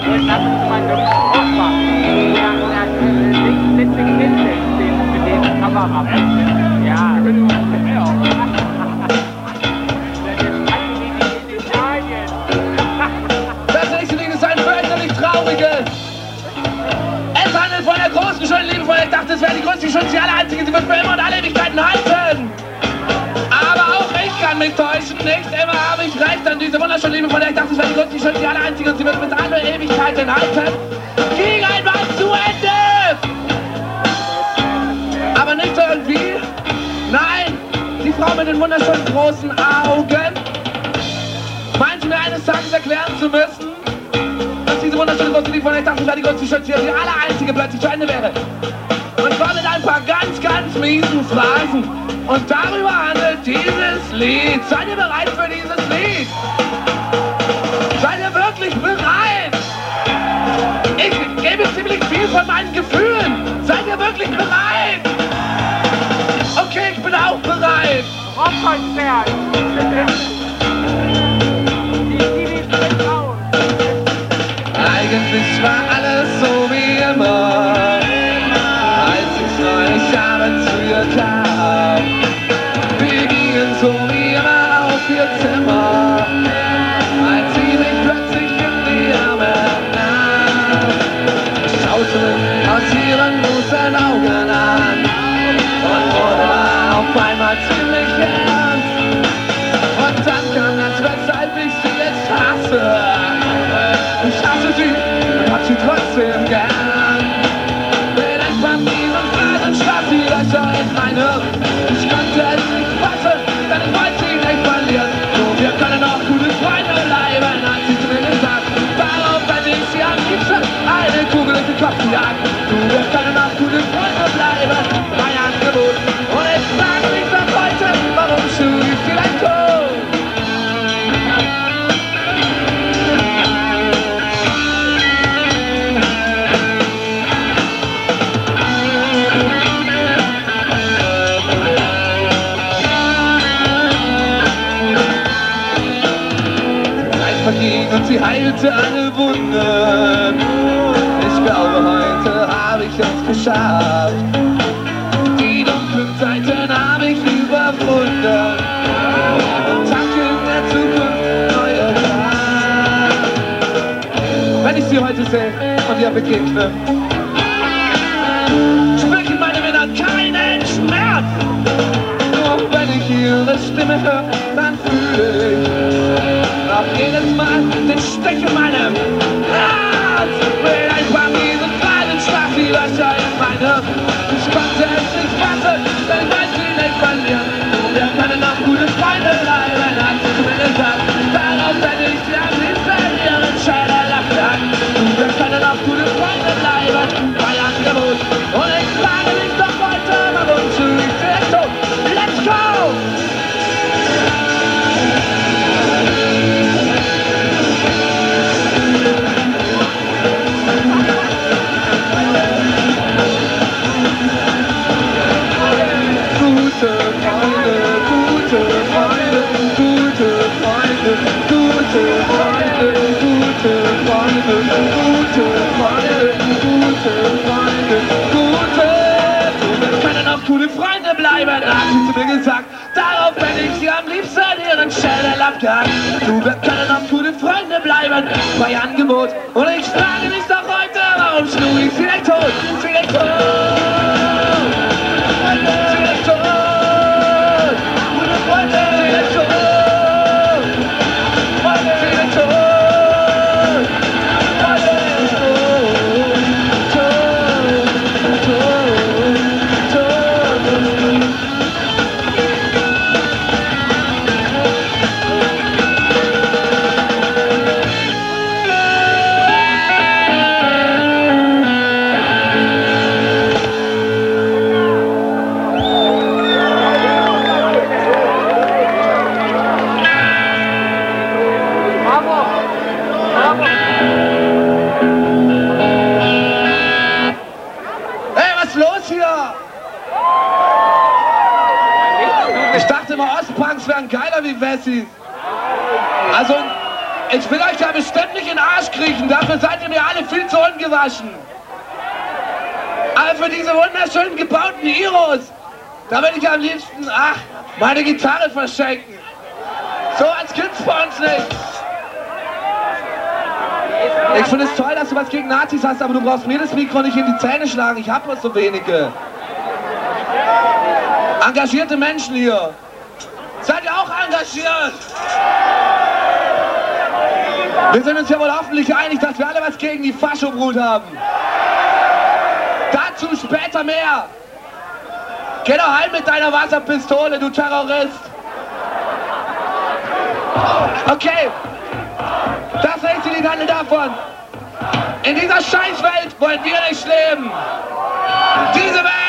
Das nächste Lied ist ein fürchterlich trauriges. Es handelt von der großen, schönen Liebe, von der ich dachte, es wäre die größte, die schönste, die einzige. Sie wird für immer und alle Ewigkeiten halten. Aber auch ich kann mich täuschen. Nicht immer habe ich recht an diese wunderschöne Liebe, von der ich dachte, es wäre die größte, die schönste, die einzige. Und sie wird mit aller Ewigkeiten halten. Ging einmal zu Ende. Aber nicht irgendwie. Nein, die Frau mit den wunderschönen großen Augen meinte mir eines Tages erklären zu müssen, dass diese wunderschöne große Liebe, von der ich dachte, es wäre die größte, die schönste, die aller einzige plötzlich zu Ende wäre. Und zwar mit ein paar ganz miesen Phrasen. Und darüber handelt dieses Lied. Seid ihr bereit für dieses Lied? Seid ihr wirklich bereit? Ich gebe ziemlich viel von meinen Gefühlen. Seid ihr wirklich bereit? Okay, ich bin auch bereit. Eigentlich war alles so wie immer, als ich neulich abends zu ihr kam. Wir gingen so wie immer auf ihr Zimmer, als sie mich plötzlich in die Arme nahm. Ich schaute mich aus ihren großen Augen an und wurde auf einmal ziemlich ernst. Und dann kam das, weshalb ich sie jetzt hasse. Ich hasse sie und hab sie trotzdem gern. Mit ein paar miesen Phrasen schreibt sie Löcher in mein Hirn. Ich konnte es nicht fassen, denn ich wollte sie nicht verlieren. So, wir können auch gute Freunde bleiben, hat sie zu mir gesagt. Darauf hätte ich sie am liebsten eine Kugel in den Kopf gejagt. So, wir können auch gute Freunde bleiben, mein Angebot. Und ich frage mich noch heute, warum schlug ich sie dann tot? Und sie heilte alle Wunden. Ich glaube, heute habe ich es geschafft. Die dunklen Zeiten habe ich überwunden. Und tanke in der Zukunft neue Kraft. Wenn ich sie heute sehe und ihr begegne, spüre ich in meinem Innern keinen Schmerz. Nur wenn ich ihre Stimme höre, dann fühle ich auch jedes Mal den Stich in meinem Herz. Mit ein paar miesen Phrasen stach die Löcher in mein Hirn. Ich konnte es nicht fassen, denn ich wollte sie nicht verlieren. Wir können noch gute Freunde bleiben, hat sie zu mir gesagt. Darauf hätte ich sie am liebsten ihren Schädel abgehackt. Wir können noch gute Freunde bleiben, mein Angebot. Und ich frage mich doch heute, warum schlug ich sie jetzt tot? Let's go! Gute Freunde bleiben, hat sie zu mir gesagt. Darauf hätte ich sie am liebsten ihren Schädel abgehackt. Du, wir können noch gute Freunde bleiben, bei Angebot. Und ich frage mich doch heute, warum schlug ich sie nicht tot? Sie nicht tot! Sie nicht tot! Gute Freunde, sie nicht tot! Sie nicht tot! Ostpunks wären geiler wie Wessis. Also, ich will euch ja bestimmt nicht in den Arsch kriegen. riechen. Dafür seid ihr mir alle viel zu ungewaschen. Aber für diese wunderschönen gebauten Heroes, da würde ich am liebsten, meine Gitarre verschenken. So als gibt's bei uns nicht. Ich finde es toll, dass du was gegen Nazis hast, aber du brauchst mir das Mikro nicht in die Zähne schlagen. Ich habe nur so wenige. Engagierte Menschen hier. Seid ihr auch engagiert? Wir sind uns ja wohl hoffentlich einig, dass wir alle was gegen die Faschobrut haben. Dazu später mehr. Geh doch heim mit deiner Wasserpistole, du Terrorist. Okay, das nächste Lied handelt davon. In dieser Scheißwelt wollen wir nicht leben. Diese Welt